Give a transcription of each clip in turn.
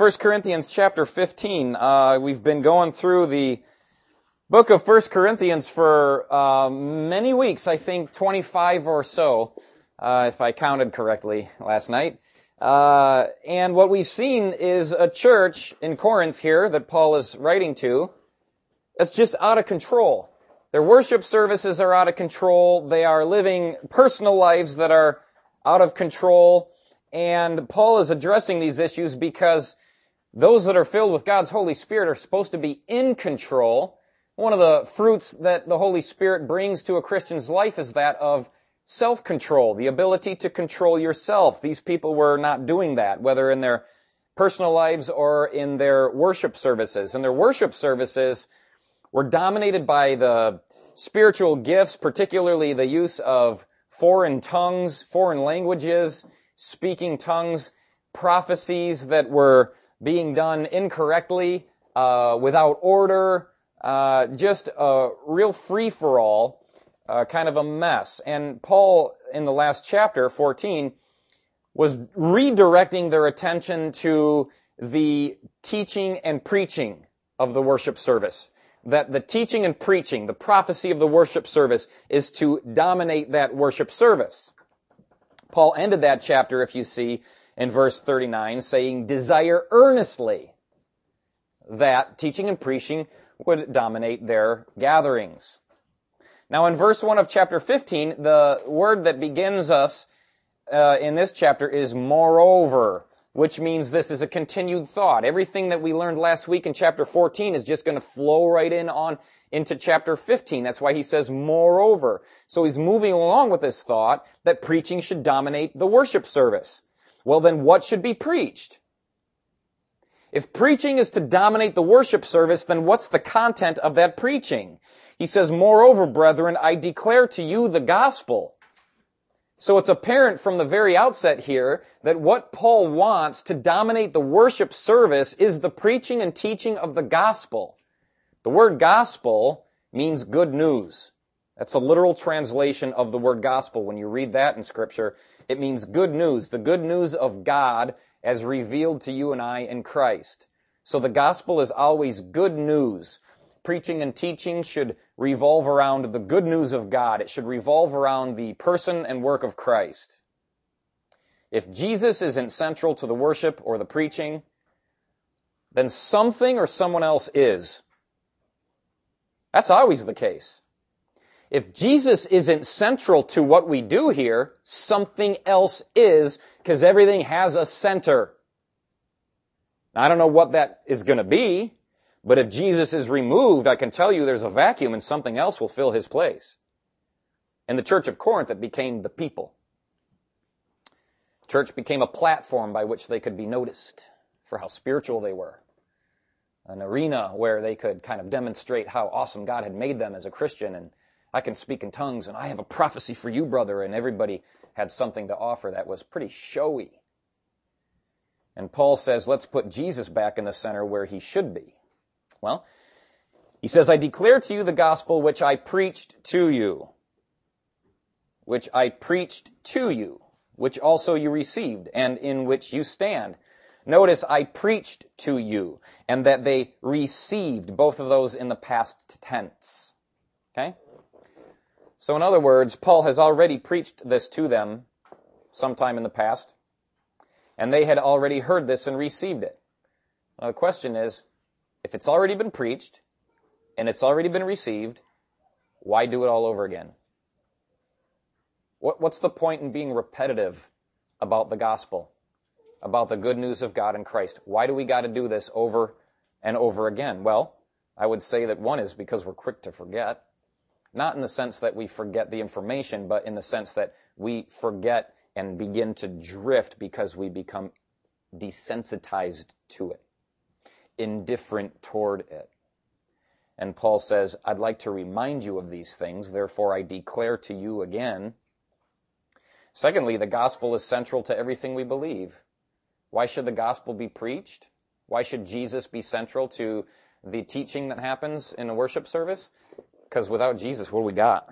1 Corinthians chapter 15. We've been going through the book of 1 Corinthians for many weeks, I think 25 or so, if I counted correctly last night. And what we've seen is a church in Corinth here that Paul is writing to that's just out of control. Their worship services are out of control. They are living personal lives that are out of control. And Paul is addressing these issues because those that are filled with God's Holy Spirit are supposed to be in control. One of the fruits that the Holy Spirit brings to a Christian's life is that of self-control, the ability to control yourself. These people were not doing that, whether in their personal lives or in their worship services. And their worship services were dominated by the spiritual gifts, particularly the use of foreign tongues, foreign languages, speaking tongues, prophecies that were being done incorrectly, without order, just a real free-for-all, kind of a mess. And Paul, in the last chapter, 14, was redirecting their attention to the teaching and preaching of the worship service. That the teaching and preaching, the prophecy of the worship service, is to dominate that worship service. Paul ended that chapter, if you see, in verse 39, saying, desire earnestly that teaching and preaching would dominate their gatherings. Now in verse 1 of chapter 15, the word that begins us in this chapter is moreover, which means this is a continued thought. Everything that we learned last week in chapter 14 is just going to flow right into chapter 15. That's why he says moreover. So he's moving along with this thought that preaching should dominate the worship service. Well, then what should be preached? If preaching is to dominate the worship service, then what's the content of that preaching? He says, moreover, brethren, I declare to you the gospel. So it's apparent from the very outset here that what Paul wants to dominate the worship service is the preaching and teaching of the gospel. The word gospel means good news. That's a literal translation of the word gospel. When you read that in Scripture, it means good news, the good news of God as revealed to you and I in Christ. So the gospel is always good news. Preaching and teaching should revolve around the good news of God. It should revolve around the person and work of Christ. If Jesus isn't central to the worship or the preaching, then something or someone else is. That's always the case. If Jesus isn't central to what we do here, something else is, because everything has a center. Now, I don't know what that is going to be, but if Jesus is removed, I can tell you there's a vacuum and something else will fill his place. In the church of Corinth, it became the people. Church became a platform by which they could be noticed for how spiritual they were. An arena where they could kind of demonstrate how awesome God had made them as a Christian, and I can speak in tongues, and I have a prophecy for you, brother, and everybody had something to offer that was pretty showy. And Paul says, let's put Jesus back in the center where he should be. Well, he says, I declare to you the gospel which I preached to you, which also you received, and in which you stand. Notice, I preached to you, and that they received, both of those in the past tense. Okay? So in other words, Paul has already preached this to them sometime in the past, and they had already heard this and received it. Now the question is, if it's already been preached, and it's already been received, why do it all over again? What's the point in being repetitive about the gospel, about the good news of God in Christ? Why do we got to do this over and over again? Well, I would say that one is because we're quick to forget. Not in the sense that we forget the information, but in the sense that we forget and begin to drift because we become desensitized to it, indifferent toward it. And Paul says, I'd like to remind you of these things, therefore I declare to you again. Secondly, the gospel is central to everything we believe. Why should the gospel be preached? Why should Jesus be central to the teaching that happens in a worship service? Because without Jesus, what do we got?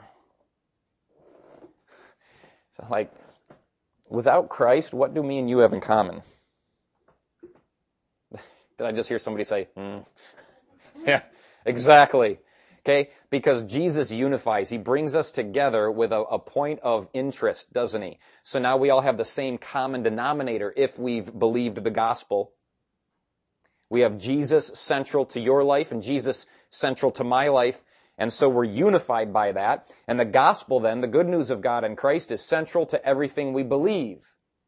So without Christ, what do me and you have in common? Did I just hear somebody say, Yeah, exactly. Okay, because Jesus unifies. He brings us together with a point of interest, doesn't he? So now we all have the same common denominator if we've believed the gospel. We have Jesus central to your life and Jesus central to my life. And so we're unified by that. And the gospel then, the good news of God in Christ, is central to everything we believe.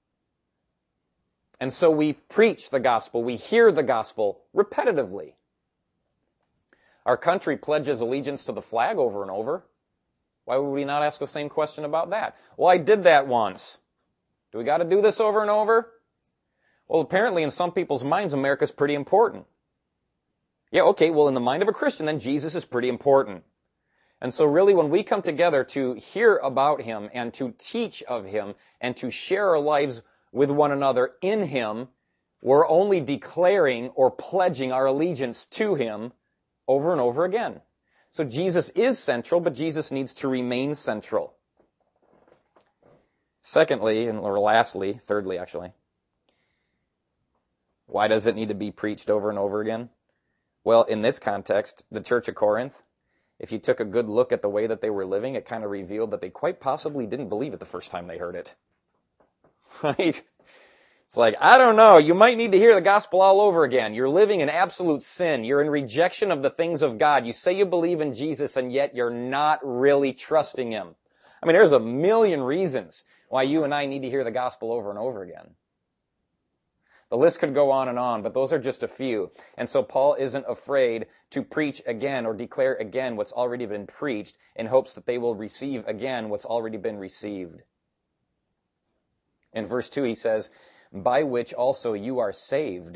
And so we preach the gospel. We hear the gospel repetitively. Our country pledges allegiance to the flag over and over. Why would we not ask the same question about that? Well, I did that once. Do we got to do this over and over? Well, apparently in some people's minds, America's pretty important. Yeah, okay, well, in the mind of a Christian, then Jesus is pretty important. And so really when we come together to hear about him and to teach of him and to share our lives with one another in him, we're only declaring or pledging our allegiance to him over and over again. So Jesus is central, but Jesus needs to remain central. Secondly, thirdly actually, why does it need to be preached over and over again? Well, in this context, the Church of Corinth, if you took a good look at the way that they were living, it kind of revealed that they quite possibly didn't believe it the first time they heard it. Right? It's like, I don't know, you might need to hear the gospel all over again. You're living in absolute sin. You're in rejection of the things of God. You say you believe in Jesus, and yet you're not really trusting him. I mean, there's a million reasons why you and I need to hear the gospel over and over again. The list could go on, but those are just a few. And so Paul isn't afraid to preach again or declare again what's already been preached in hopes that they will receive again what's already been received. In verse 2 he says, by which also you are saved.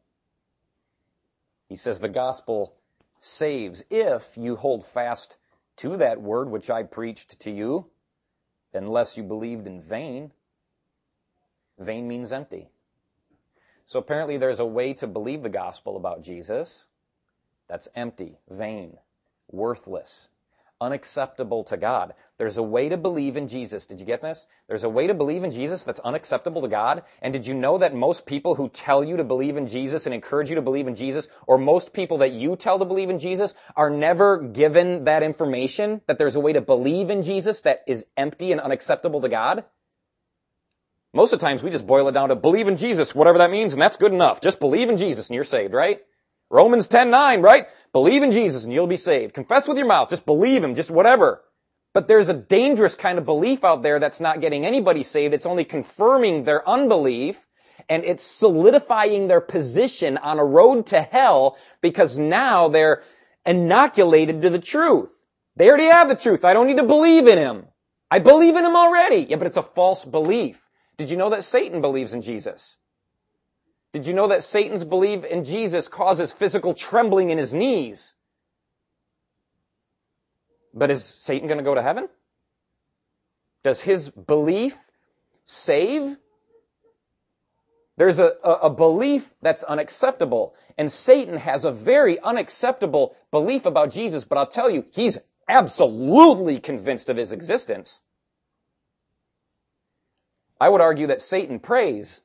He says the gospel saves if you hold fast to that word which I preached to you, unless you believed in vain. Vain means empty. So apparently there's a way to believe the gospel about Jesus that's empty, vain, worthless, unacceptable to God. There's a way to believe in Jesus. Did you get this? There's a way to believe in Jesus that's unacceptable to God. And did you know that most people who tell you to believe in Jesus and encourage you to believe in Jesus, or most people that you tell to believe in Jesus, are never given that information, that there's a way to believe in Jesus that is empty and unacceptable to God? Most of the times we just boil it down to believe in Jesus, whatever that means, and that's good enough. Just believe in Jesus and you're saved, right? Romans 10:9, right? Believe in Jesus and you'll be saved. Confess with your mouth, just believe him, just whatever. But there's a dangerous kind of belief out there that's not getting anybody saved. It's only confirming their unbelief, and it's solidifying their position on a road to hell because now they're inoculated to the truth. They already have the truth. I don't need to believe in him. I believe in him already. Yeah, but it's a false belief. Did you know that Satan believes in Jesus? Did you know that Satan's belief in Jesus causes physical trembling in his knees? But is Satan going to go to heaven? Does his belief save? There's a belief that's unacceptable. And Satan has a very unacceptable belief about Jesus, but I'll tell you, he's absolutely convinced of his existence. I would argue that Satan prays.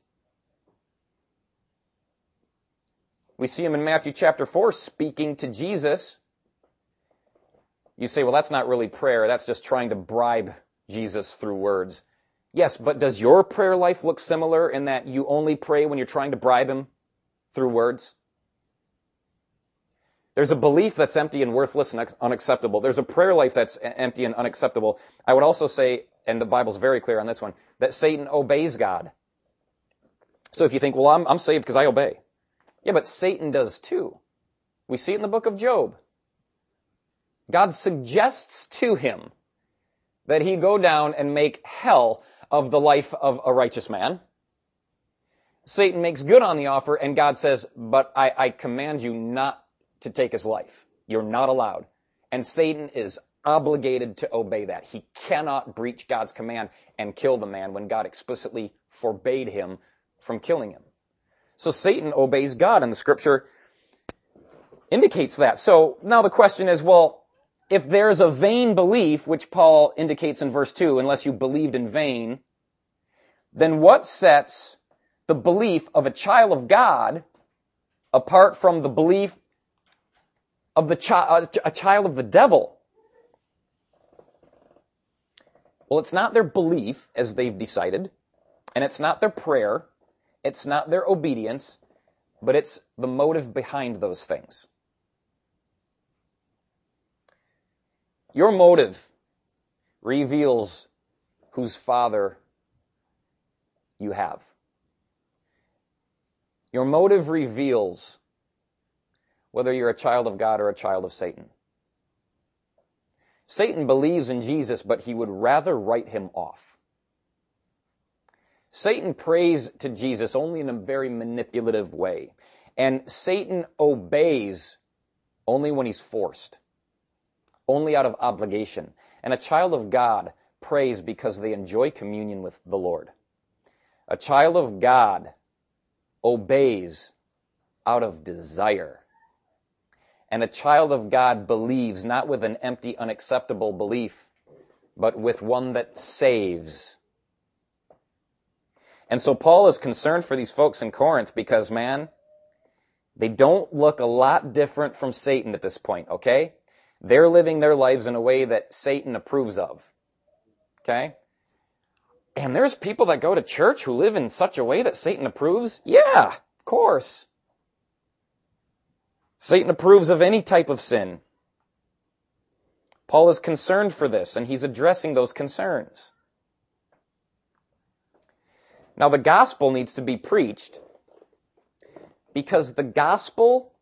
We see him in Matthew chapter 4 speaking to Jesus. You say, well, that's not really prayer. That's just trying to bribe Jesus through words. Yes, but does your prayer life look similar in that you only pray when you're trying to bribe him through words? There's a belief that's empty and worthless and unacceptable. There's a prayer life that's empty and unacceptable. I would also say, and the Bible's very clear on this one, that Satan obeys God. So if you think, well, I'm saved because I obey. Yeah, but Satan does too. We see it in the book of Job. God suggests to him that he go down and make hell of the life of a righteous man. Satan makes good on the offer, and God says, but I command you not to take his life. You're not allowed. And Satan is obligated to obey that. He cannot breach God's command and kill the man when God explicitly forbade him from killing him. So Satan obeys God, and the scripture indicates that. So now the question is, well, if there's a vain belief, which Paul indicates in verse 2, unless you believed in vain, then what sets the belief of a child of God apart from the belief of a child of the devil? Well, it's not their belief, as they've decided, and it's not their prayer, it's not their obedience, but it's the motive behind those things. Your motive reveals whose father you have. Your motive reveals whether you're a child of God or a child of Satan. Satan believes in Jesus, but he would rather write him off. Satan prays to Jesus only in a very manipulative way. And Satan obeys only when he's forced, only out of obligation. And a child of God prays because they enjoy communion with the Lord. A child of God obeys out of desire. And a child of God believes not with an empty, unacceptable belief, but with one that saves. And so Paul is concerned for these folks in Corinth because, man, they don't look a lot different from Satan at this point, okay? They're living their lives in a way that Satan approves of, okay? And there's people that go to church who live in such a way that Satan approves? Yeah, of course. Satan approves of any type of sin. Paul is concerned for this, and he's addressing those concerns. Now, the gospel needs to be preached because the gospel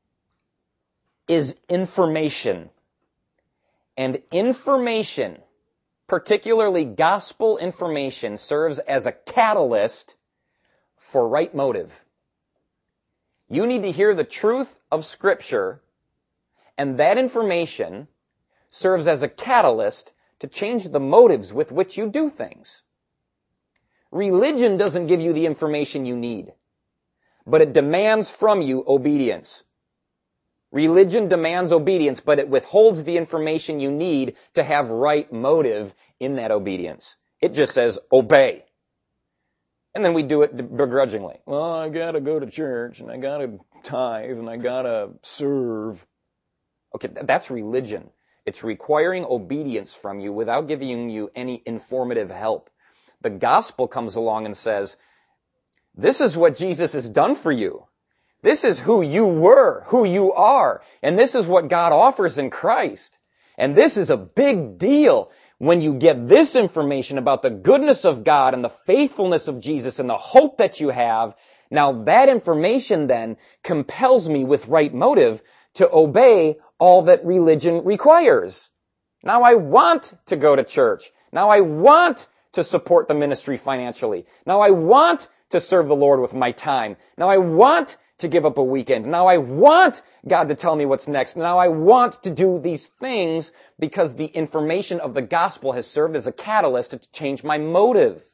is information. And information, particularly gospel information, serves as a catalyst for right motive. You need to hear the truth of Scripture, and that information serves as a catalyst to change the motives with which you do things. Religion doesn't give you the information you need, but it demands from you obedience. Religion demands obedience, but it withholds the information you need to have right motive in that obedience. It just says, obey. And then we do it begrudgingly. Well, I gotta go to church, and I gotta tithe, and I gotta serve. Okay, that's religion. It's requiring obedience from you without giving you any informative help. The gospel comes along and says, this is what Jesus has done for you. This is who you were, who you are, and this is what God offers in Christ. And this is a big deal when you get this information about the goodness of God and the faithfulness of Jesus and the hope that you have. Now that information then compels me with right motive to obey all that religion requires. Now I want to go to church. Now I want to support the ministry financially. Now I want to serve the Lord with my time. Now I want to give up a weekend. Now I want God to tell me what's next. Now I want to do these things because the information of the gospel has served as a catalyst to change my motive.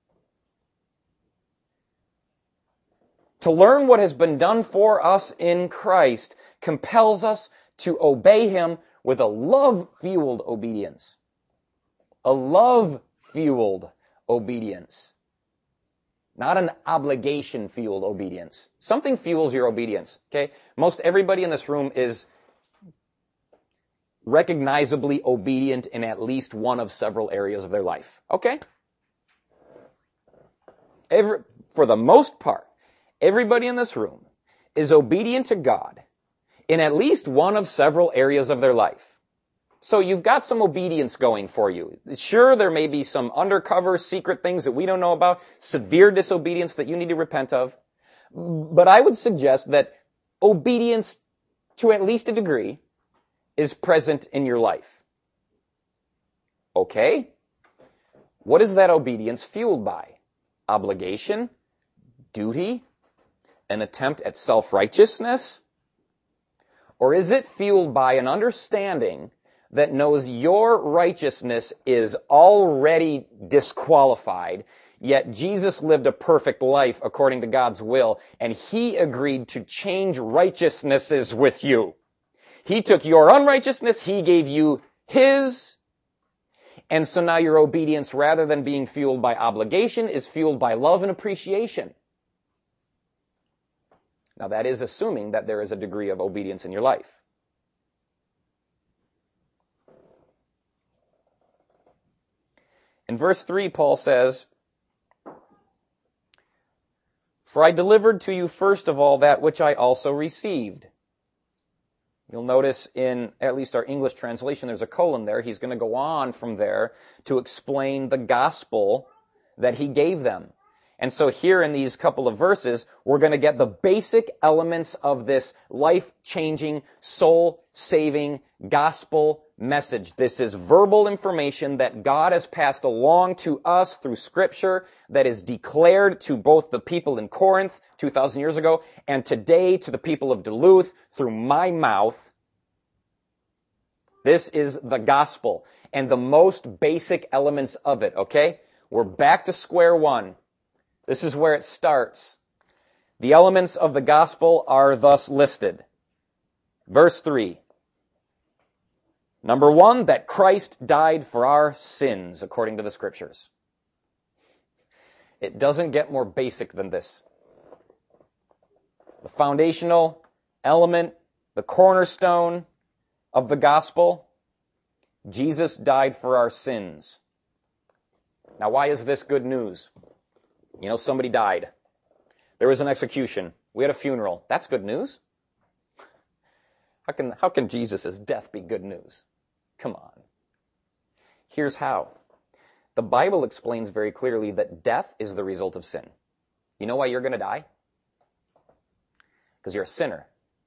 To learn what has been done for us in Christ compels us to obey Him with a love-fueled obedience. A love-fueled obedience. Not an obligation-fueled obedience. Something fuels your obedience, okay? Most everybody in this room is recognizably obedient in at least one of several areas of their life, okay? For the most part, everybody in this room is obedient to God in at least one of several areas of their life. So you've got some obedience going for you. Sure, there may be some undercover, secret things that we don't know about, severe disobedience that you need to repent of. But I would suggest that obedience, to at least a degree, is present in your life. Okay? What is that obedience fueled by? Obligation? Duty? An attempt at self-righteousness? Or is it fueled by an understanding that knows your righteousness is already disqualified, yet Jesus lived a perfect life according to God's will, and He agreed to change righteousnesses with you. He took your unrighteousness, He gave you His, and so now your obedience, rather than being fueled by obligation, is fueled by love and appreciation. Now that is assuming that there is a degree of obedience in your life. In verse 3, Paul says, "For I delivered to you first of all that which I also received." You'll notice in at least our English translation, there's a colon there. He's going to go on from there to explain the gospel that he gave them. And so here in these couple of verses, we're going to get the basic elements of this life-changing, soul-saving gospel message. This is verbal information that God has passed along to us through Scripture that is declared to both the people in Corinth 2,000 years ago and today to the people of Duluth through my mouth. This is the gospel and the most basic elements of it, okay? We're back to square one. This is where it starts. The elements of the gospel are thus listed. Verse 3. Number 1, that Christ died for our sins, according to the Scriptures. It doesn't get more basic than this. The foundational element, the cornerstone of the gospel, Jesus died for our sins. Now, why is this good news? You know, somebody died. There was an execution. We had a funeral. That's good news. How can Jesus' death be good news? Come on. Here's how. The Bible explains very clearly that death is the result of sin. You know why you're going to die? Because you're a sinner.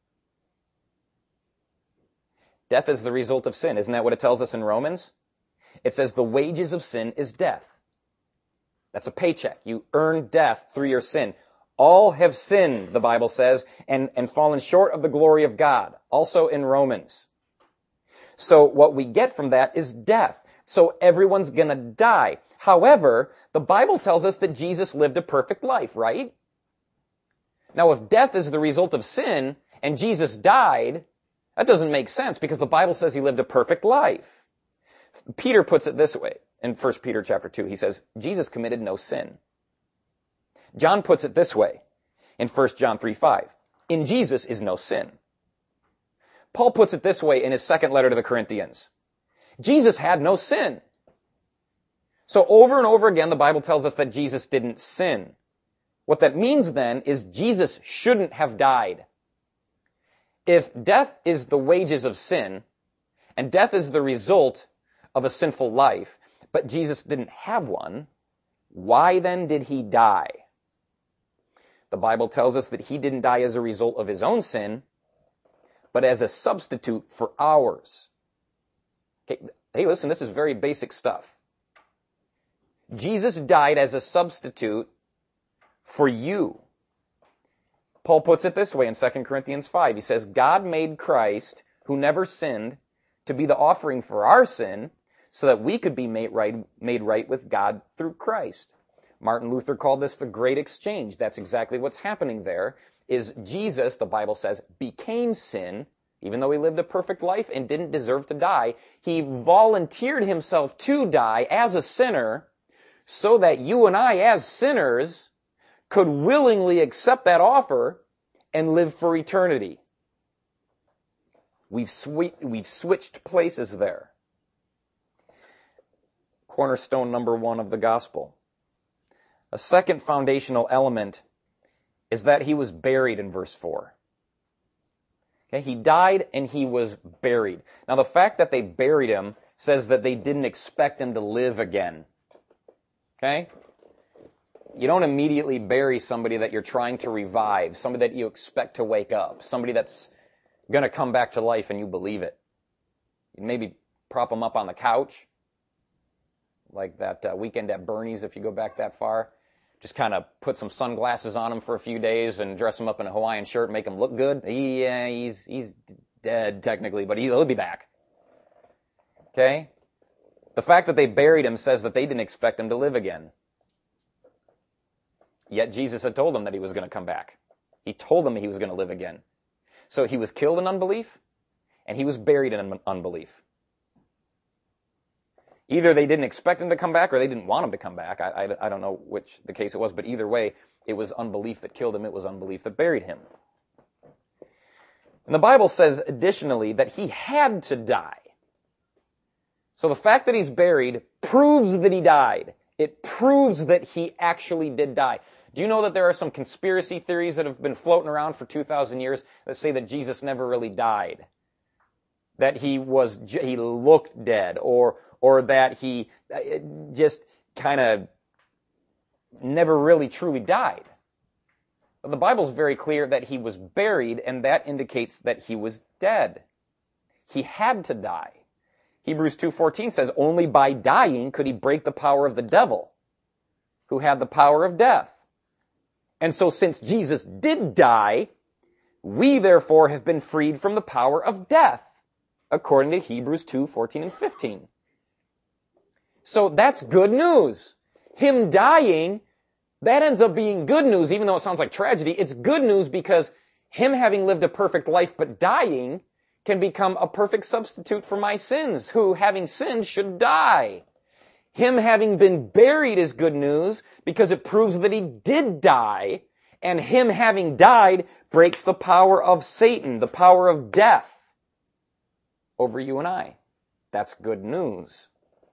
Death is the result of sin. Isn't that what it tells us in Romans? It says the wages of sin is death. That's a paycheck. You earn death through your sin. All have sinned, the Bible says, and fallen short of the glory of God. Also in Romans. So what we get from that is death. So everyone's going to die. However, the Bible tells us that Jesus lived a perfect life, right? Now, if death is the result of sin and Jesus died, that doesn't make sense because the Bible says he lived a perfect life. Peter puts it this way in 1 Peter chapter 2. He says, Jesus committed no sin. John puts it this way in 1 John 3:5. In Jesus is no sin. Paul puts it this way in his second letter to the Corinthians. Jesus had no sin. So over and over again, the Bible tells us that Jesus didn't sin. What that means then is Jesus shouldn't have died. If death is the wages of sin, and death is the result of a sinful life, but Jesus didn't have one, why then did he die? The Bible tells us that he didn't die as a result of his own sin, but as a substitute for ours. Okay, hey, listen, this is very basic stuff. Jesus died as a substitute for you. Paul puts it this way in 2 Corinthians 5. He says, God made Christ, who never sinned, to be the offering for our sin, so that we could be made right with God through Christ. Martin Luther called this the great exchange. That's exactly what's happening there, is Jesus, the Bible says, became sin, even though he lived a perfect life and didn't deserve to die. He volunteered himself to die as a sinner, so that you and I, as sinners, could willingly accept that offer and live for eternity. We've switched places there. Cornerstone number 1 of the gospel. A second foundational element is that he was buried in verse 4. Okay, he died and he was buried. Now the fact that they buried him says that they didn't expect him to live again. Okay? You don't immediately bury somebody that you're trying to revive, somebody that you expect to wake up, somebody that's going to come back to life and you believe it. You maybe prop them up on the couch, like that weekend at Bernie's if you go back that far. Just kind of put some sunglasses on him for a few days and dress him up in a Hawaiian shirt, make him look good. Yeah, he's dead technically, but he'll be back. Okay? The fact that they buried him says that they didn't expect him to live again. Yet Jesus had told them that he was going to come back. He told them he was going to live again. So he was killed in unbelief, and he was buried in unbelief. Either they didn't expect him to come back, or they didn't want him to come back. I don't know which the case it was, but either way, it was unbelief that killed him. It was unbelief that buried him. And the Bible says additionally that he had to die. So the fact that he's buried proves that he died. It proves that he actually did die. Do you know that there are some conspiracy theories that have been floating around for 2,000 years that say that Jesus never really died? That he looked dead, or that he just kind of never really truly died. But the Bible's very clear that he was buried, and that indicates that he was dead. He had to die. Hebrews 2:14 says, only by dying could he break the power of the devil, who had the power of death. And so since Jesus did die, we therefore have been freed from the power of death, according to Hebrews 2:14 and 15. So that's good news. Him dying, that ends up being good news, even though it sounds like tragedy. It's good news because him having lived a perfect life but dying can become a perfect substitute for my sins, who, having sinned, should die. Him having been buried is good news because it proves that he did die, and him having died breaks the power of Satan, the power of death, over you and I. That's good news.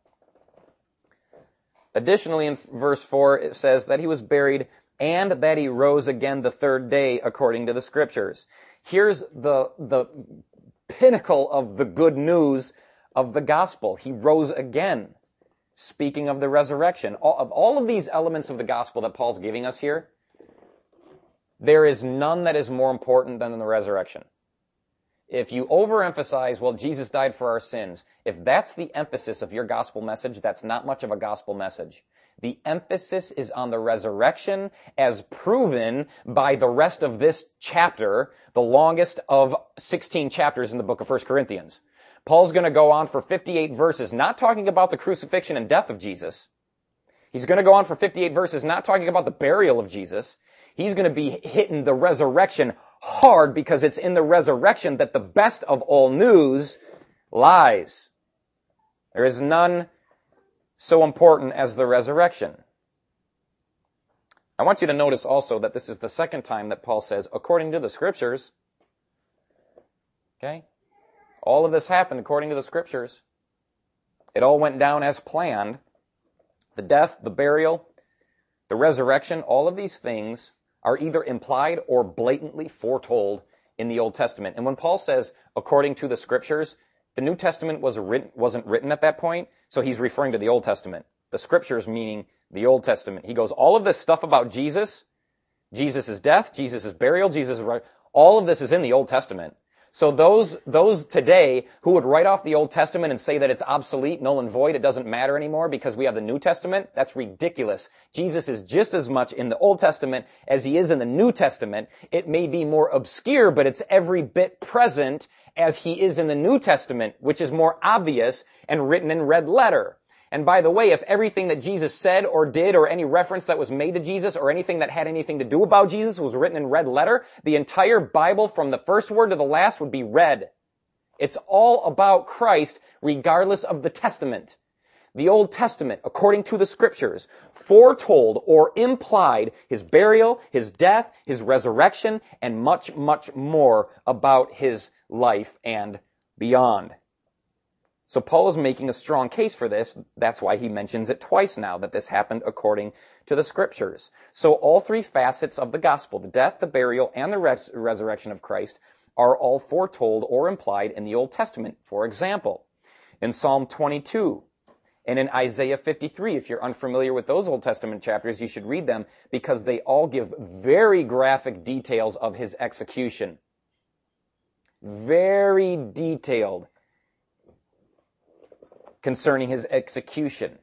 Additionally, in verse 4, it says that he was buried and that he rose again the third day, according to the Scriptures. Here's the pinnacle of the good news of the gospel. He rose again. Speaking of the resurrection, of all of these elements of the gospel that Paul's giving us here, there is none that is more important than the resurrection. If you overemphasize, well, Jesus died for our sins, if that's the emphasis of your gospel message, that's not much of a gospel message. The emphasis is on the resurrection as proven by the rest of this chapter, the longest of 16 chapters in the book of 1 Corinthians. Paul's going to go on for 58 verses, not talking about the crucifixion and death of Jesus. He's going to go on for 58 verses, not talking about the burial of Jesus. He's going to be hitting the resurrection hard because it's in the resurrection that the best of all news lies. There is none so important as the resurrection. I want you to notice also that this is the second time that Paul says, according to the Scriptures. Okay? All of this happened according to the Scriptures. It all went down as planned. The death, the burial, the resurrection, all of these things are either implied or blatantly foretold in the Old Testament. And when Paul says, according to the Scriptures, the New Testament wasn't written at that point, so he's referring to the Old Testament. The Scriptures meaning the Old Testament. He goes, all of this stuff about Jesus, Jesus' death, Jesus' burial, all of this is in the Old Testament. So those today who would write off the Old Testament and say that it's obsolete, null and void, it doesn't matter anymore because we have the New Testament, that's ridiculous. Jesus is just as much in the Old Testament as he is in the New Testament. It may be more obscure, but it's every bit present as he is in the New Testament, which is more obvious and written in red letter. And by the way, if everything that Jesus said or did or any reference that was made to Jesus or anything that had anything to do about Jesus was written in red letter, the entire Bible from the first word to the last would be red. It's all about Christ regardless of the Testament. The Old Testament, according to the Scriptures, foretold or implied his burial, his death, his resurrection, and much, much more about his life and beyond. So Paul is making a strong case for this. That's why he mentions it twice now, that this happened according to the Scriptures. So all three facets of the gospel, the death, the burial, and the resurrection of Christ, are all foretold or implied in the Old Testament. For example, in Psalm 22 and in Isaiah 53, if you're unfamiliar with those Old Testament chapters, you should read them because they all give very graphic details of his execution. Very detailed concerning his execution.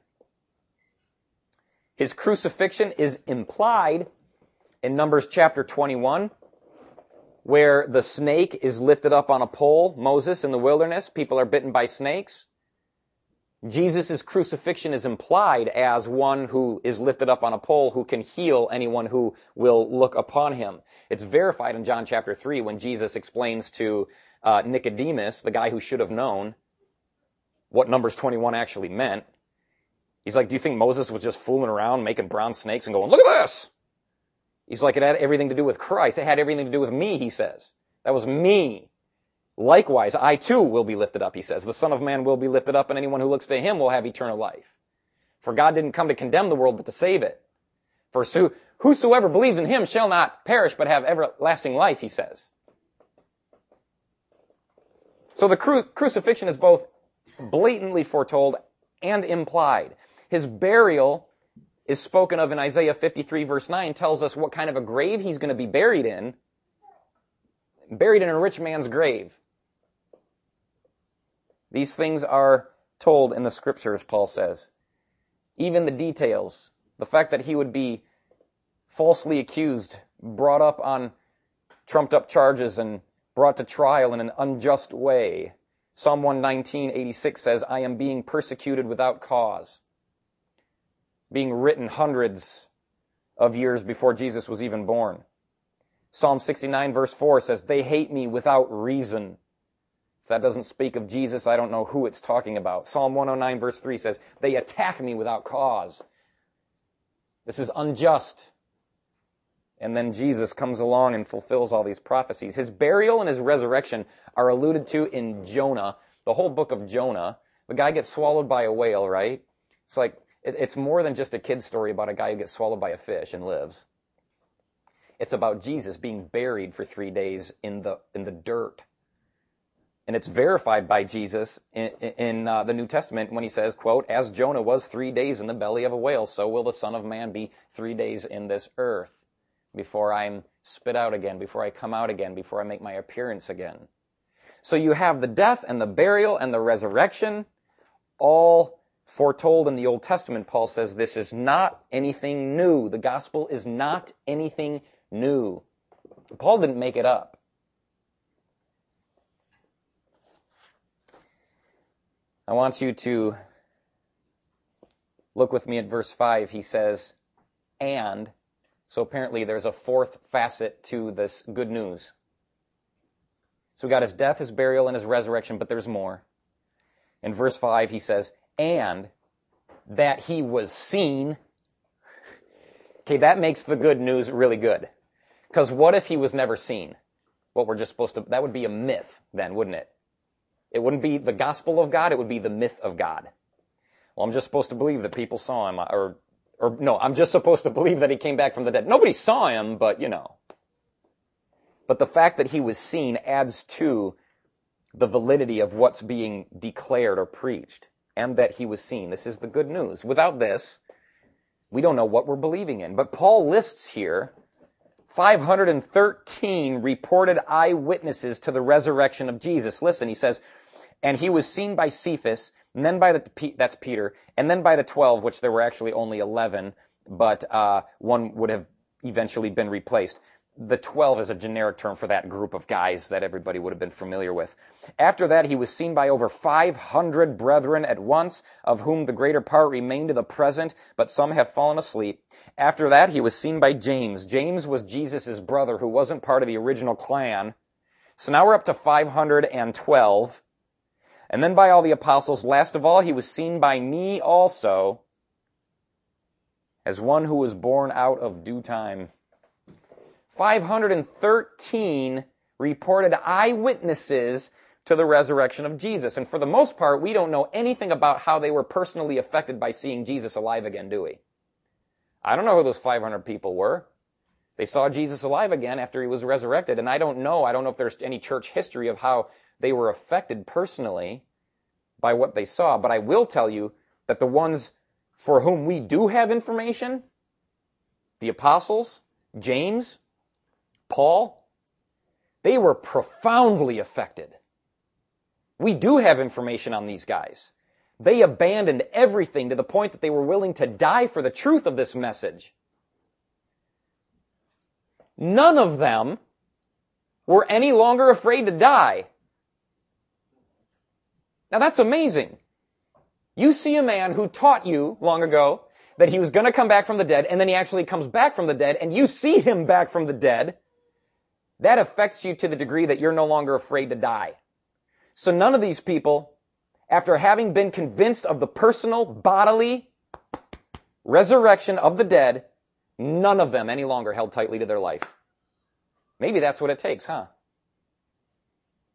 His crucifixion is implied in Numbers chapter 21, where the snake is lifted up on a pole. Moses in the wilderness, people are bitten by snakes. Jesus' crucifixion is implied as one who is lifted up on a pole who can heal anyone who will look upon him. It's verified in John chapter 3 when Jesus explains to Nicodemus, the guy who should have known, what Numbers 21 actually meant. He's like, do you think Moses was just fooling around making bronze snakes and going, look at this? He's like, it had everything to do with Christ. It had everything to do with me, he says. That was me. Likewise, I too will be lifted up, he says. The Son of Man will be lifted up, and anyone who looks to him will have eternal life. For God didn't come to condemn the world, but to save it. For whosoever believes in him shall not perish, but have everlasting life, he says. So the crucifixion is both blatantly foretold and implied. His burial is spoken of in Isaiah 53 verse 9, tells us what kind of a grave he's going to be buried in. Buried in a rich man's grave. These things are told in the scriptures, Paul says. Even the details, the fact that he would be falsely accused, brought up on trumped up charges and brought to trial in an unjust way. Psalm 119:86 says, I am being persecuted without cause. Being written hundreds of years before Jesus was even born. Psalm 69 verse 4 says, they hate me without reason. If that doesn't speak of Jesus, I don't know who it's talking about. Psalm 109 verse 3 says, they attack me without cause. This is unjust. And then Jesus comes along and fulfills all these prophecies. His burial and his resurrection are alluded to in Jonah, the whole book of Jonah. The guy gets swallowed by a whale, right? It's like, it's more than just a kid's story about a guy who gets swallowed by a fish and lives. It's about Jesus being buried for 3 days in the dirt. And it's verified by Jesus in the New Testament when he says, quote, as Jonah was 3 days in the belly of a whale, so will the Son of Man be 3 days in this earth before I'm spit out again, before I come out again, before I make my appearance again. So you have the death and the burial and the resurrection all foretold in the Old Testament. Paul says this is not anything new. The gospel is not anything new. Paul didn't make it up. I want you to look with me at verse 5. He says, and, so apparently there's a fourth facet to this good news. So we got his death, his burial, and his resurrection, but there's more. In verse 5 he says, and that he was seen. Okay, that makes the good news really good. Because what if he was never seen? What we're just supposed to, that would be a myth then, wouldn't it? It wouldn't be the gospel of God, it would be the myth of God. Well, I'm just supposed to believe that people saw him, or no, I'm just supposed to believe that he came back from the dead. Nobody saw him, but you know. But the fact that he was seen adds to the validity of what's being declared or preached, and that he was seen. This is the good news. Without this, we don't know what we're believing in. But Paul lists here 513 reported eyewitnesses to the resurrection of Jesus. Listen, he says, and he was seen by Cephas, and then by that's Peter, and then by the 12, which there were actually only 11, but one would have eventually been replaced. The 12 is a generic term for that group of guys that everybody would have been familiar with. After that, he was seen by over 500 brethren at once, of whom the greater part remain to the present, but some have fallen asleep. After that, he was seen by James. James was Jesus' brother, who wasn't part of the original clan. So now we're up to 512. And then by all the apostles. Last of all, he was seen by me also, as one who was born out of due time. 513 reported eyewitnesses to the resurrection of Jesus. And for the most part, we don't know anything about how they were personally affected by seeing Jesus alive again, do we? I don't know who those 500 people were. They saw Jesus alive again after he was resurrected, and I don't know if there's any church history of how they were affected personally by what they saw. But I will tell you that the ones for whom we do have information, the apostles, James, Paul, they were profoundly affected. We do have information on these guys. They abandoned everything to the point that they were willing to die for the truth of this message. None of them were any longer afraid to die. Now that's amazing. You see a man who taught you long ago that he was going to come back from the dead, and then he actually comes back from the dead, and you see him back from the dead. That affects you to the degree that you're no longer afraid to die. So none of these people, after having been convinced of the personal, bodily resurrection of the dead, none of them any longer held tightly to their life. Maybe that's what it takes, huh?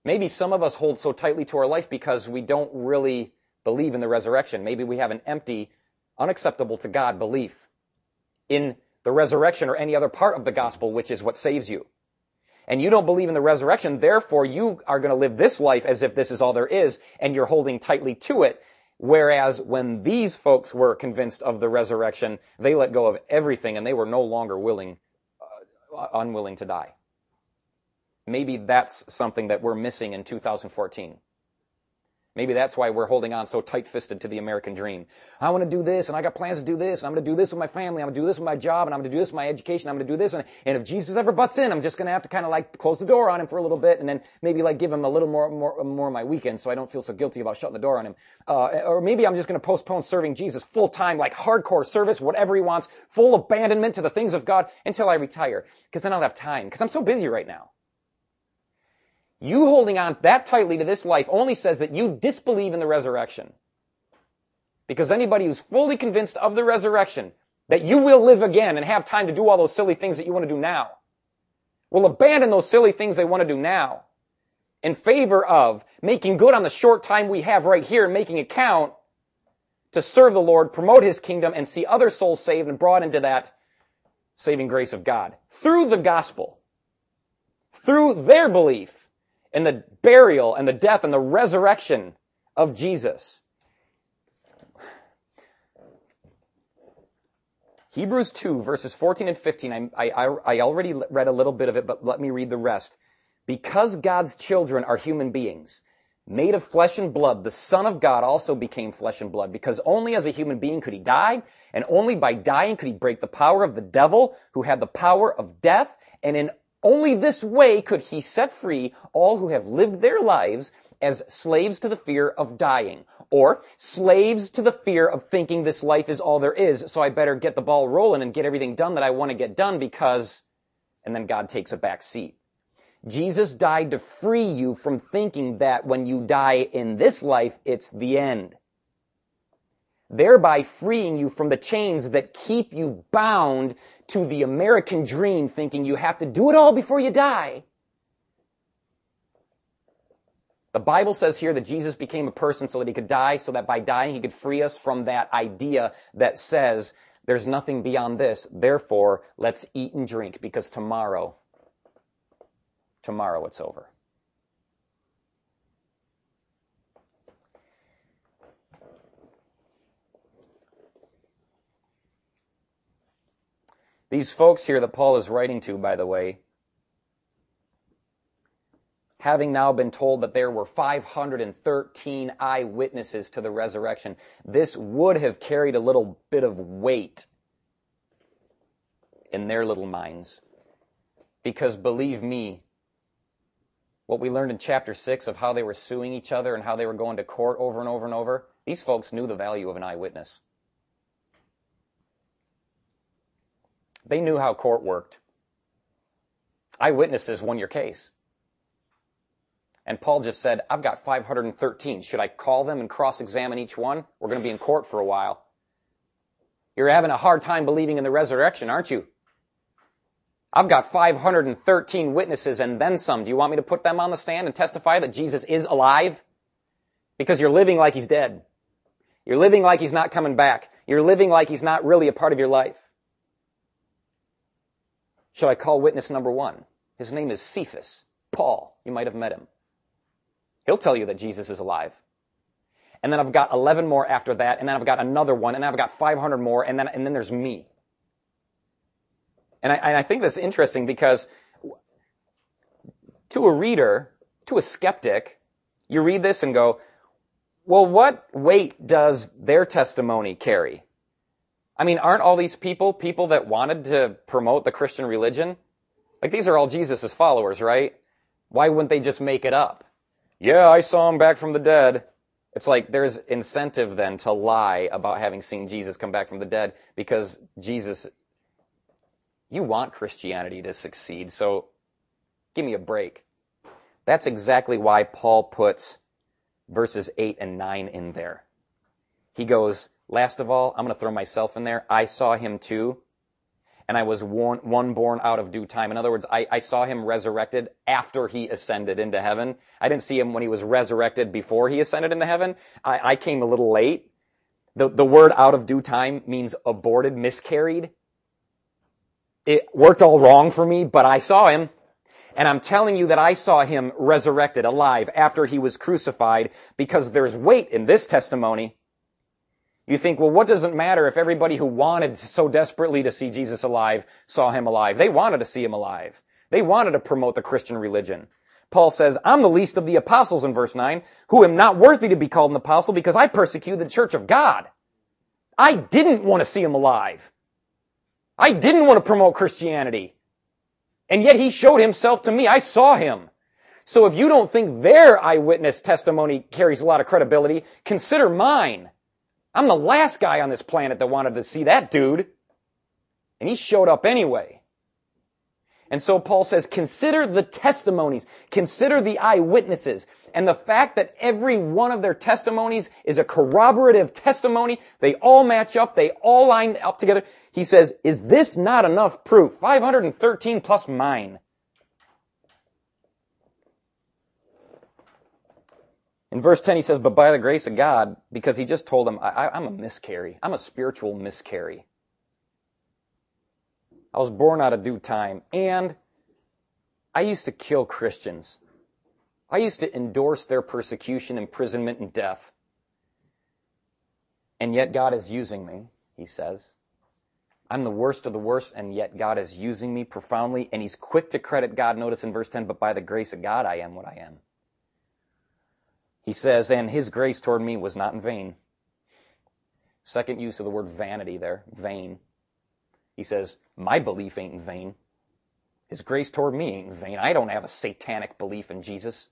Maybe some of us hold so tightly to our life because we don't really believe in the resurrection. Maybe we have an empty, unacceptable to God belief in the resurrection or any other part of the gospel, which is what saves you. And you don't believe in the resurrection, therefore you are going to live this life as if this is all there is, and you're holding tightly to it. Whereas when these folks were convinced of the resurrection, they let go of everything and they were no longer unwilling to die. Maybe that's something that we're missing in 2014. Maybe that's why we're holding on so tight-fisted to the American dream. I want to do this, and I got plans to do this, and I'm going to do this with my family, I'm going to do this with my job, and I'm going to do this with my education, I'm going to do this, and if Jesus ever butts in, I'm just going to have to kind of like close the door on him for a little bit, and then maybe like give him a little more of my weekend so I don't feel so guilty about shutting the door on him. Or maybe I'm just going to postpone serving Jesus full-time, like hardcore service, whatever he wants, full abandonment to the things of God until I retire, because then I'll have time, because I'm so busy right now. You holding on that tightly to this life only says that you disbelieve in the resurrection. Because anybody who's fully convinced of the resurrection, that you will live again and have time to do all those silly things that you want to do now, will abandon those silly things they want to do now in favor of making good on the short time we have right here and making it count to serve the Lord, promote his kingdom, and see other souls saved and brought into that saving grace of God. Through the gospel. Through their belief in the burial and the death and the resurrection of Jesus. Hebrews 2, verses 14 and 15. I already read a little bit of it, but let me read the rest. Because God's children are human beings, made of flesh and blood, the Son of God also became flesh and blood, because only as a human being could he die, and only by dying could he break the power of the devil, who had the power of death, and in only this way could he set free all who have lived their lives as slaves to the fear of dying, or slaves to the fear of thinking this life is all there is, so I better get the ball rolling and get everything done that I want to get done because, and then God takes a back seat. Jesus died to free you from thinking that when you die in this life, it's the end. Thereby freeing you from the chains that keep you bound to the American dream, thinking you have to do it all before you die. The Bible says here that Jesus became a person so that he could die, so that by dying he could free us from that idea that says there's nothing beyond this. Therefore, let's eat and drink because tomorrow it's over. These folks here that Paul is writing to, by the way, having now been told that there were 513 eyewitnesses to the resurrection, this would have carried a little bit of weight in their little minds. Because believe me, what we learned in chapter 6 of how they were suing each other and how they were going to court over and over and over, these folks knew the value of an eyewitness. They knew how court worked. Eyewitnesses won your case. And Paul just said, I've got 513. Should I call them and cross-examine each one? We're going to be in court for a while. You're having a hard time believing in the resurrection, aren't you? I've got 513 witnesses and then some. Do you want me to put them on the stand and testify that Jesus is alive? Because you're living like he's dead. You're living like he's not coming back. You're living like he's not really a part of your life. Shall I call witness number 1? His name is Cephas. Paul. You might have met him. He'll tell you that Jesus is alive. And then I've got 11 more after that, and then I've got another one, and then I've got 500 more, and then there's me. And I think that's interesting because to a reader, to a skeptic, you read this and go, well, what weight does their testimony carry? I mean, aren't all these people that wanted to promote the Christian religion? Like, these are all Jesus' followers, right? Why wouldn't they just make it up? Yeah, I saw him back from the dead. It's like there's incentive then to lie about having seen Jesus come back from the dead because Jesus, you want Christianity to succeed, so give me a break. That's exactly why Paul puts verses 8 and 9 in there. He goes, last of all, I'm going to throw myself in there. I saw him too. and I was one born out of due time. In other words, I saw him resurrected after he ascended into heaven. I didn't see him when he was resurrected before he ascended into heaven. I came a little late. The word out of due time means aborted, miscarried. It worked all wrong for me, but I saw him. And I'm telling you that I saw him resurrected, alive, after he was crucified, because there's weight in this testimony. You think, well, what does it matter if everybody who wanted so desperately to see Jesus alive saw him alive? They wanted to see him alive. They wanted to promote the Christian religion. Paul says, I'm the least of the apostles in verse 9, who am not worthy to be called an apostle because I persecute the church of God. I didn't want to see him alive. I didn't want to promote Christianity. And yet he showed himself to me. I saw him. So if you don't think their eyewitness testimony carries a lot of credibility, consider mine. I'm the last guy on this planet that wanted to see that dude. And he showed up anyway. And so Paul says, consider the testimonies. Consider the eyewitnesses. And the fact that every one of their testimonies is a corroborative testimony, they all match up, they all line up together. He says, is this not enough proof? 513 plus mine. In verse 10 he says, but by the grace of God, because he just told him, I'm a miscarry. I'm a spiritual miscarry. I was born out of due time, and I used to kill Christians. I used to endorse their persecution, imprisonment, and death. And yet God is using me, he says. I'm the worst of the worst, and yet God is using me profoundly, and he's quick to credit God. Notice in verse 10, but by the grace of God I am what I am. He says, and his grace toward me was not in vain. Second use of the word vanity there, vain. He says, my belief ain't in vain. His grace toward me ain't in vain. I don't have a satanic belief in Jesus.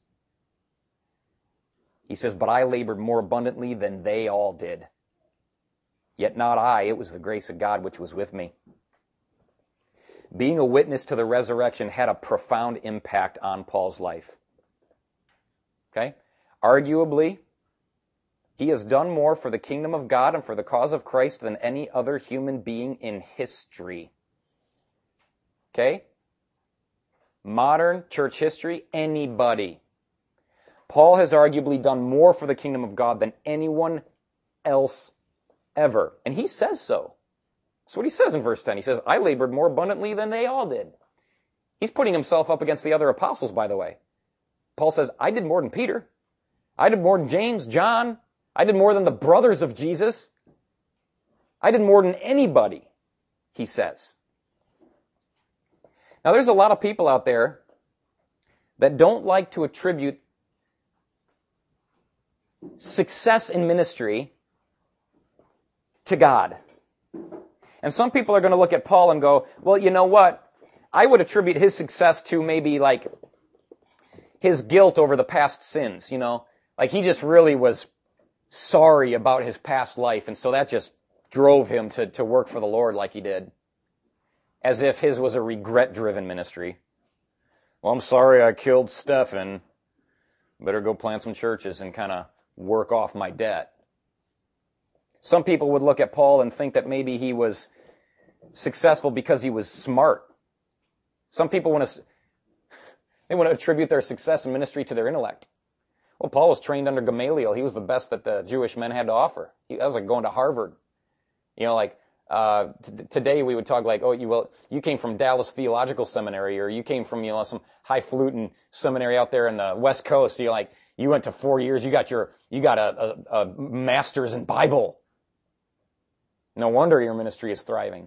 He says, but I labored more abundantly than they all did. Yet not I, it was the grace of God which was with me. Being a witness to the resurrection had a profound impact on Paul's life. Okay? Arguably, he has done more for the kingdom of God and for the cause of Christ than any other human being in history. Okay? Modern church history, anybody. Paul has arguably done more for the kingdom of God than anyone else ever. And he says so. That's what he says in verse 10. He says, I labored more abundantly than they all did. He's putting himself up against the other apostles, by the way. Paul says, I did more than Peter. I did more than James, John. I did more than the brothers of Jesus. I did more than anybody, he says. Now, there's a lot of people out there that don't like to attribute success in ministry to God. And some people are going to look at Paul and go, well, you know what? I would attribute his success to maybe like his guilt over the past sins, you know? Like he just really was sorry about his past life, and so that just drove him to work for the Lord like he did. As if his was a regret-driven ministry. Well, I'm sorry I killed Stephen. Better go plant some churches and kind of work off my debt. Some people would look at Paul and think that maybe he was successful because he was smart. Some people want to attribute their success in ministry to their intellect. Well, Paul was trained under Gamaliel. He was the best that the Jewish men had to offer. That was like going to Harvard. You know, like today we would talk like, oh, you came from Dallas Theological Seminary, or you came from, some highfalutin seminary out there in the West Coast. So you went to 4 years. You got a master's in Bible. No wonder your ministry is thriving.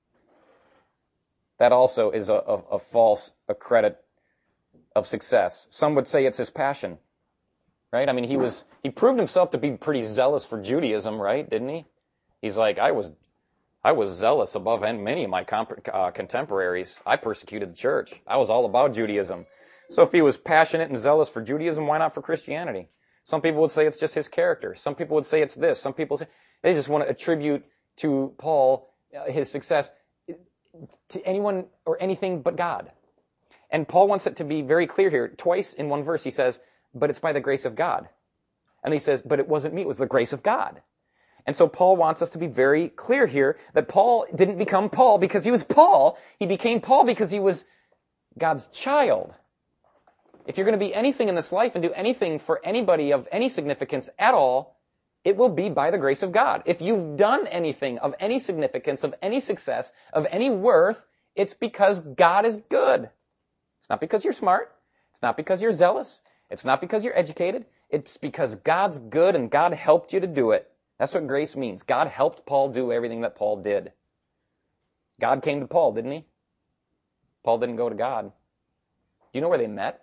That also is a false credit of success. Some would say it's his passion, right? I mean, he proved himself to be pretty zealous for Judaism, right? Didn't he? He's like, I was zealous above many of my contemporaries. I persecuted the church. I was all about Judaism. So if he was passionate and zealous for Judaism, why not for Christianity? Some people would say it's just his character. Some people would say it's this. Some people say they just want to attribute to Paul his success to anyone or anything but God. And Paul wants it to be very clear here. Twice in one verse he says, but it's by the grace of God. And he says, but it wasn't me, it was the grace of God. And so Paul wants us to be very clear here that Paul didn't become Paul because he was Paul. He became Paul because he was God's child. If you're going to be anything in this life and do anything for anybody of any significance at all, it will be by the grace of God. If you've done anything of any significance, of any success, of any worth, it's because God is good. It's not because you're smart. It's not because you're zealous. It's not because you're educated. It's because God's good and God helped you to do it. That's what grace means. God helped Paul do everything that Paul did. God came to Paul, didn't he? Paul didn't go to God. Do you know where they met?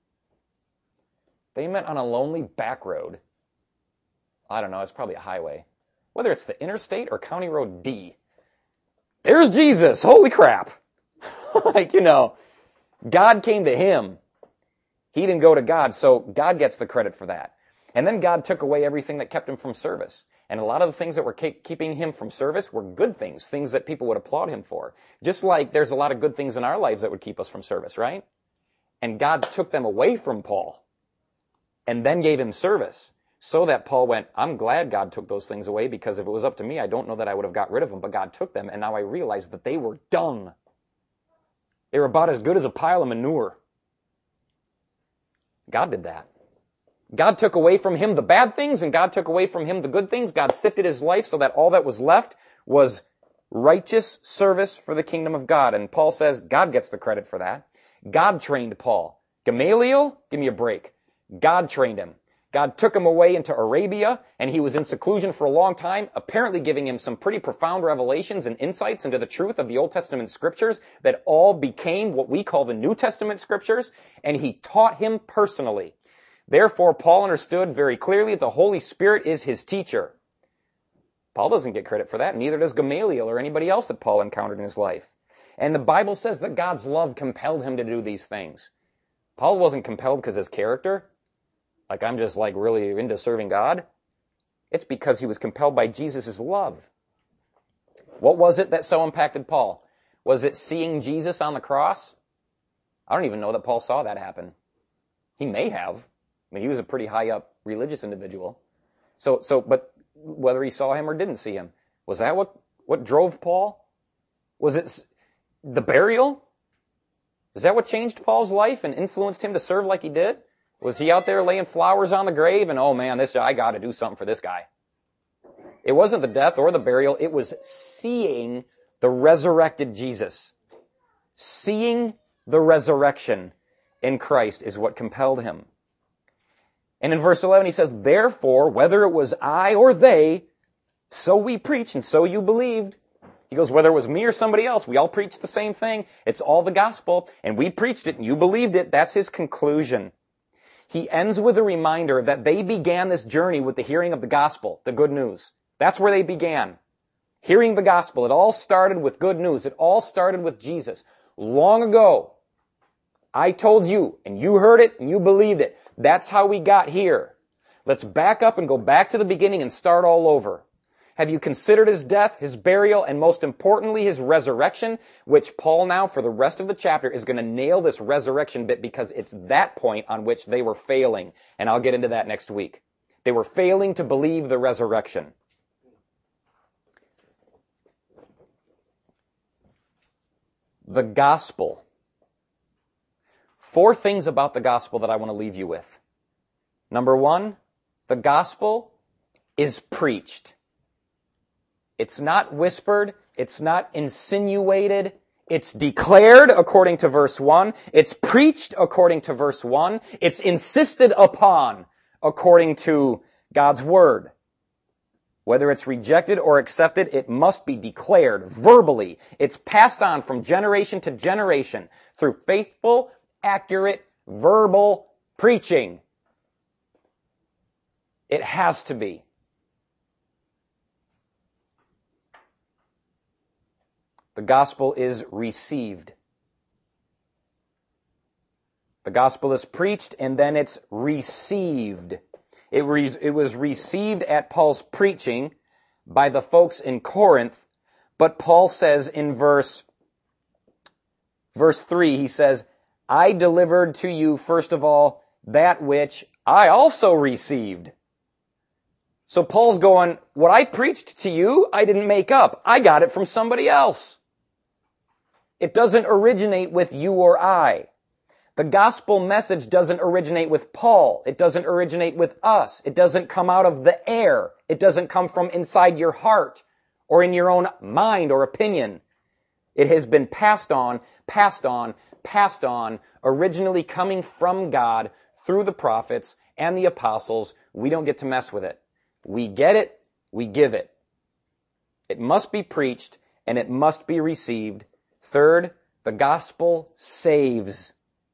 They met on a lonely back road. I don't know, it's probably a highway. Whether it's the interstate or County Road D. There's Jesus! Holy crap! God came to him. He didn't go to God, so God gets the credit for that. And then God took away everything that kept him from service. And a lot of the things that were keeping him from service were good things that people would applaud him for. Just like there's a lot of good things in our lives that would keep us from service, right? And God took them away from Paul and then gave him service. So that Paul went, I'm glad God took those things away, because if it was up to me, I don't know that I would have got rid of them, but God took them, and now I realize that they were dung. They were about as good as a pile of manure. God did that. God took away from him the bad things, and God took away from him the good things. God sifted his life so that all that was left was righteous service for the kingdom of God. And Paul says God gets the credit for that. God trained Paul. Gamaliel, give me a break. God trained him. God took him away into Arabia, and he was in seclusion for a long time, apparently giving him some pretty profound revelations and insights into the truth of the Old Testament scriptures that all became what we call the New Testament scriptures, and he taught him personally. Therefore, Paul understood very clearly the Holy Spirit is his teacher. Paul doesn't get credit for that, neither does Gamaliel or anybody else that Paul encountered in his life. And the Bible says that God's love compelled him to do these things. Paul wasn't compelled because his character, I'm just really into serving God. It's because he was compelled by Jesus' love. What was it that so impacted Paul? Was it seeing Jesus on the cross? I don't even know that Paul saw that happen. He may have. He was a pretty high up religious individual. But whether he saw him or didn't see him, was that what drove Paul? Was it the burial? Is that what changed Paul's life and influenced him to serve like he did? Was he out there laying flowers on the grave and, oh man, I got to do something for this guy? It wasn't the death or the burial. It was seeing the resurrected Jesus. Seeing the resurrection in Christ is what compelled him. And in verse 11 he says, therefore, whether it was I or they, so we preach and so you believed. He goes, whether it was me or somebody else, we all preached the same thing. It's all the gospel, and we preached it and you believed it. That's his conclusion. He ends with a reminder that they began this journey with the hearing of the gospel, the good news. That's where they began. Hearing the gospel. It all started with good news. It all started with Jesus. Long ago, I told you, and you heard it, and you believed it. That's how we got here. Let's back up and go back to the beginning and start all over. Have you considered his death, his burial, and most importantly, his resurrection, which Paul now, for the rest of the chapter, is going to nail this resurrection bit because it's that point on which they were failing. And I'll get into that next week. They were failing to believe the resurrection. The gospel. 4 things about the gospel that I want to leave you with. Number 1, the gospel is preached. It's not whispered. It's not insinuated. It's declared according to verse 1. It's preached according to verse 1. It's insisted upon according to God's word. Whether it's rejected or accepted, it must be declared verbally. It's passed on from generation to generation through faithful, accurate, verbal preaching. It has to be. The gospel is received. The gospel is preached and then it's received. It was received at Paul's preaching by the folks in Corinth, but Paul says in verse 3, he says, I delivered to you first of all that which I also received. So Paul's going, what I preached to you, I didn't make up. I got it from somebody else. It doesn't originate with you or I. The gospel message doesn't originate with Paul. It doesn't originate with us. It doesn't come out of the air. It doesn't come from inside your heart or in your own mind or opinion. It has been passed on, originally coming from God through the prophets and the apostles. We don't get to mess with it. We get it, we give it. It must be preached and it must be received. Third, the gospel saves.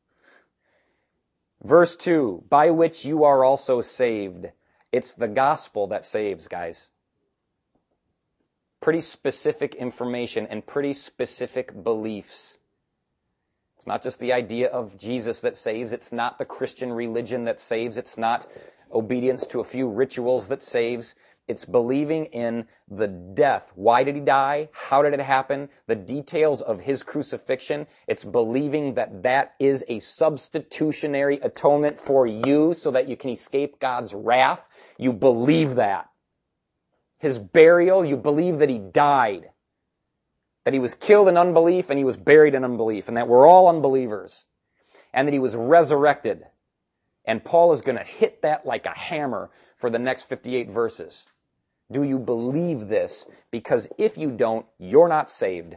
Verse 2, by which you are also saved. It's the gospel that saves, guys. Pretty specific information and pretty specific beliefs. It's not just the idea of Jesus that saves. It's not the Christian religion that saves. It's not obedience to a few rituals that saves. It's believing in the death. Why did he die? How did it happen? The details of his crucifixion. It's believing that that is a substitutionary atonement for you so that you can escape God's wrath. You believe that. His burial, you believe that he died. That he was killed in unbelief and he was buried in unbelief. And that we're all unbelievers. And that he was resurrected. And Paul is going to hit that like a hammer for the next 58 verses. Do you believe this? Because if you don't, you're not saved.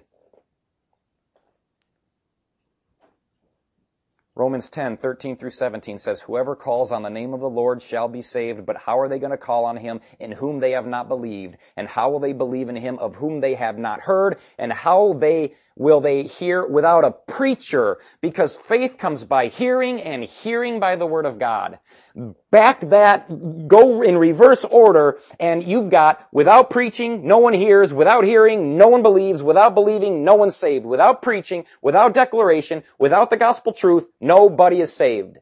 Romans 10:13-17 says, whoever calls on the name of the Lord shall be saved, but how are they going to call on him in whom they have not believed? And how will they believe in him of whom they have not heard? And how will they hear without a preacher? Because faith comes by hearing, and hearing by the word of God. Back that, go in reverse order, and you've got without preaching, no one hears, without hearing, no one believes, without believing, no one's saved, without preaching, without declaration, without the gospel truth, nobody is saved.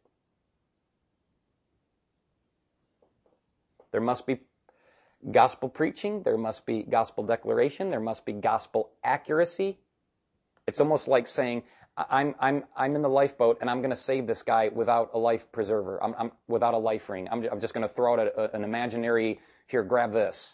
There must be gospel preaching, there must be gospel declaration, there must be gospel accuracy. It's almost like saying, I'm in the lifeboat and I'm going to save this guy without a life preserver. I'm without a life ring. I'm just going to throw out an imaginary, here, grab this.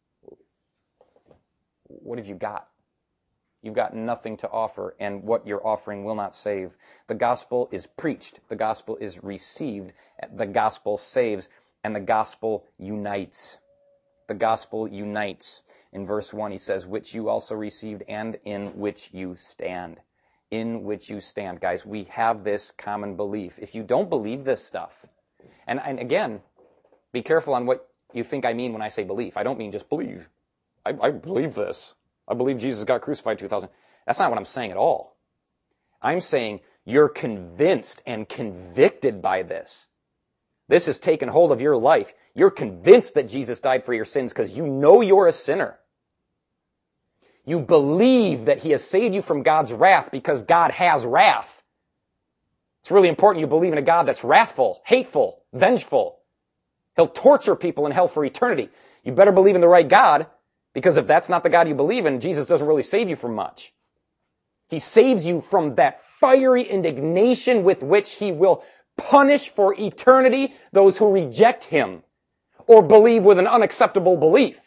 What have you got? You've got nothing to offer, and what you're offering will not save. The gospel is preached. The gospel is received. The gospel saves, and the gospel unites. The gospel unites. In verse 1, he says, which you also received and in which you stand. In which you stand. Guys, we have this common belief. If you don't believe this stuff, and again, be careful on what you think I mean when I say belief. I don't mean just believe. I believe this. I believe Jesus got crucified 2,000. That's not what I'm saying at all. I'm saying you're convinced and convicted by this. This has taken hold of your life. You're convinced that Jesus died for your sins because you know you're a sinner. You believe that he has saved you from God's wrath because God has wrath. It's really important you believe in a God that's wrathful, hateful, vengeful. He'll torture people in hell for eternity. You better believe in the right God, because if that's not the God you believe in, Jesus doesn't really save you from much. He saves you from that fiery indignation with which he will punish for eternity those who reject him or believe with an unacceptable belief.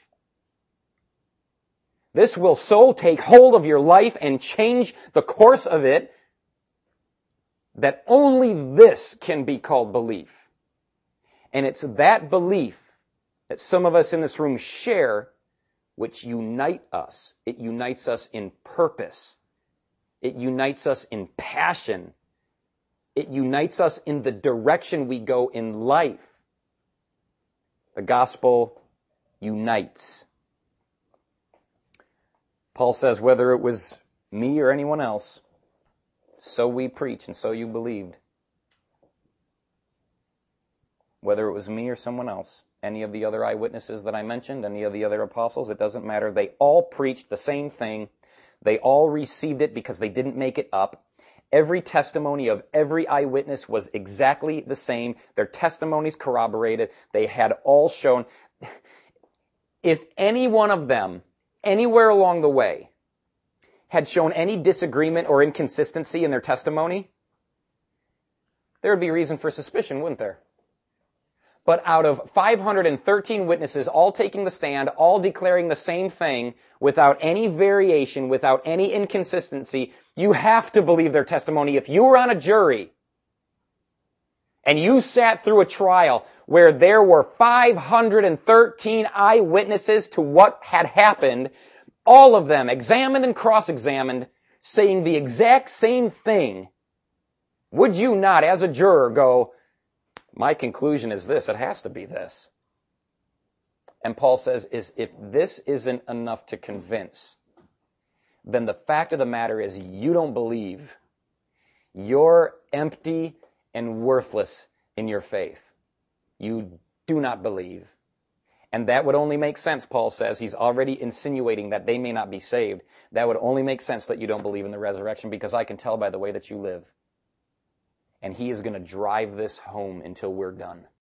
This will so take hold of your life and change the course of it that only this can be called belief. And it's that belief that some of us in this room share which unite us. It unites us in purpose. It unites us in passion. It unites us in the direction we go in life. The gospel unites. Paul says, whether it was me or anyone else, so we preach and so you believed. Whether it was me or someone else, any of the other eyewitnesses that I mentioned, any of the other apostles, it doesn't matter. They all preached the same thing. They all received it because they didn't make it up. Every testimony of every eyewitness was exactly the same. Their testimonies corroborated. They had all shown. If any one of them, anywhere along the way, had shown any disagreement or inconsistency in their testimony, there would be reason for suspicion, wouldn't there? But out of 513 witnesses all taking the stand, all declaring the same thing without any variation, without any inconsistency, you have to believe their testimony. If you were on a jury and you sat through a trial where there were 513 eyewitnesses to what had happened, all of them examined and cross-examined, saying the exact same thing, would you not, as a juror, go, my conclusion is this, it has to be this? And Paul says, if this isn't enough to convince, then the fact of the matter is you don't believe. You're empty and worthless in your faith. You do not believe. And that would only make sense, Paul says. He's already insinuating that they may not be saved. That would only make sense that you don't believe in the resurrection, because I can tell by the way that you live. And he is going to drive this home until we're done.